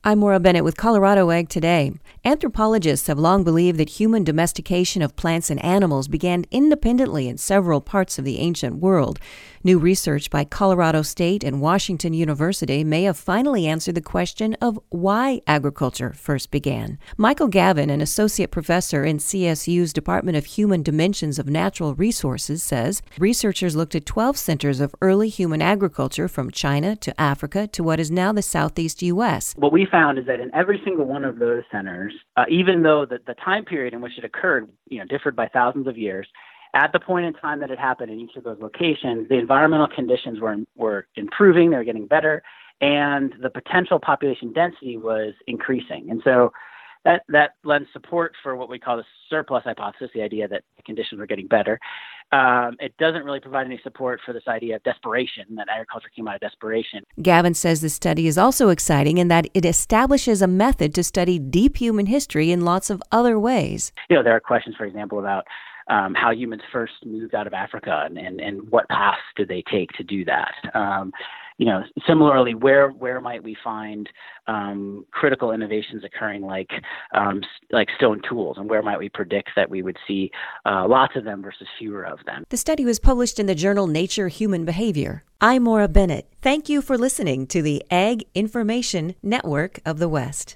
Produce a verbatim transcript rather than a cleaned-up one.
I'm Maura Bennett with Colorado Ag Today. Anthropologists have long believed that human domestication of plants and animals began independently in several parts of the ancient world. New research by Colorado State and Washington University may have finally answered the question of why agriculture first began. Michael Gavin, an associate professor in C S U's Department of Human Dimensions of Natural Resources, says researchers looked at twelve centers of early human agriculture from China to Africa to what is now the southeast U S. What we found is that in every single one of those centers, uh, even though the, the time period in which it occurred, you know, differed by thousands of years, at the point in time that it happened in each of those locations, the environmental conditions were were improving, they were getting better, and the potential population density was increasing. And so that that lends support for what we call the surplus hypothesis, the idea that the conditions were getting better. Um, it doesn't really provide any support for this idea of desperation, that agriculture came out of desperation. Gavin says the study is also exciting in that it establishes a method to study deep human history in lots of other ways. You know, there are questions, for example, about um, how humans first moved out of Africa and, and, and what paths did they take to do that. Um, you know, similarly, where where might we find um, critical innovations occurring, like um, like stone tools, and where might we predict that we would see uh, lots of them versus fewer of them? The study was published in the journal Nature Human Behavior. I'm Maura Bennett. Thank you for listening to the Ag Information Network of the West.